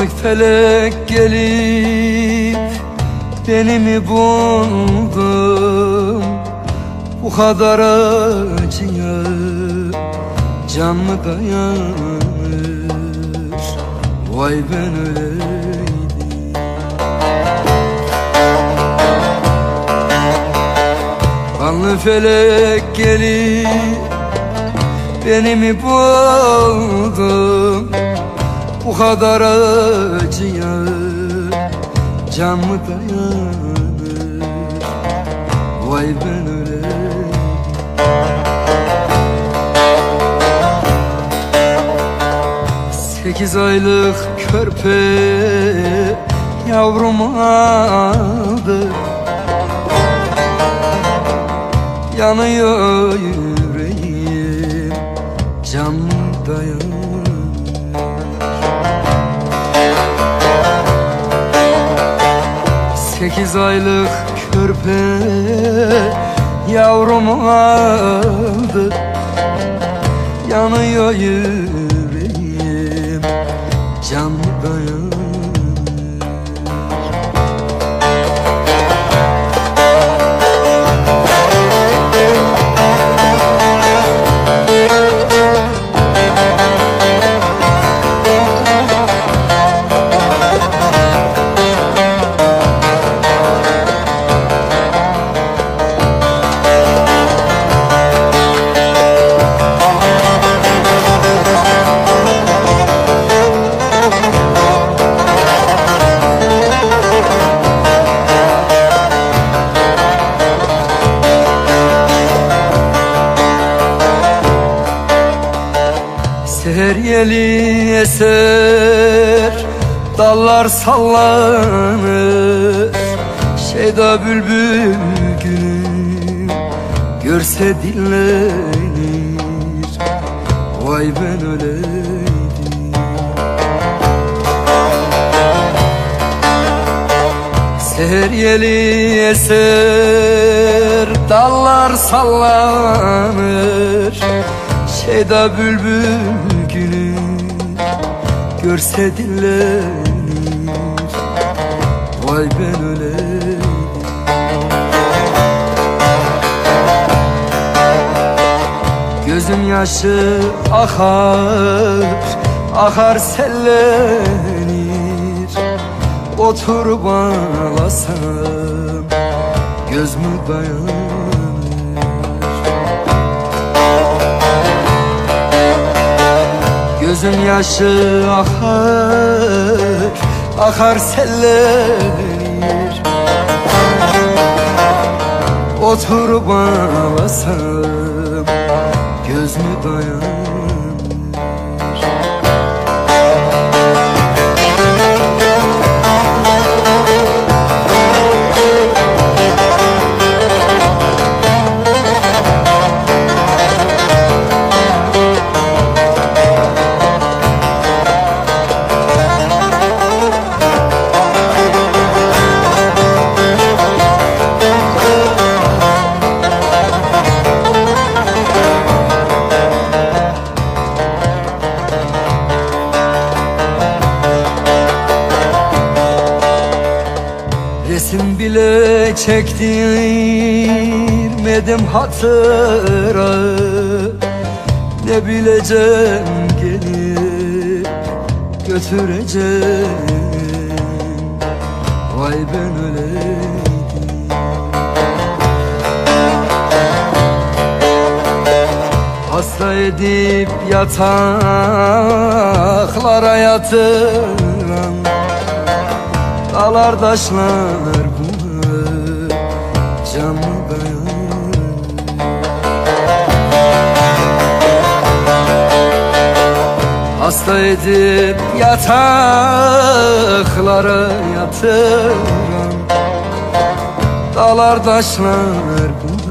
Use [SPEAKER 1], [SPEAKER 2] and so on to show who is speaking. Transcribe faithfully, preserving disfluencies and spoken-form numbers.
[SPEAKER 1] Karanlık felek gelip beni mi buldun? Bu kadar acıya can mı dayanır? Vay ben öyleydim. Kanlı felek gelip beni mi buldun? Bu kadar acıya can mı dayanır? Vay ben öyleydim. Sekiz aylık körpe yavrumu aldı, yanıyor yüreğim, can mı dayanır? Sekiz aylık körpe yavrumu aldı, yanıyor yüreğim, can mı dayanır? Seher yeli eser, dallar sallanır, şeyda bülbül günü görse dinlenir. Vay ben öyleydim. Seher yeli eser, dallar sallanır, şeyda bülbül günü görse dinlenir. Vay ben öyleydim. Gözüm yaşı akar, akar sellenir. Oturup ağlasam göz mü dayanır? Gözüm yaşı akar, akar sellenir. Oturup ağlasam göz mü dayanır? Resim bile çektirmedim hatıra, ne bileceğim gelip götüreceğim. Vay ben öyleydim. Hasta edip yataklara yatıran dağlar taşlar buna can mı dayanır? Hasta edip yataklara yatıran dağlar taşlar buna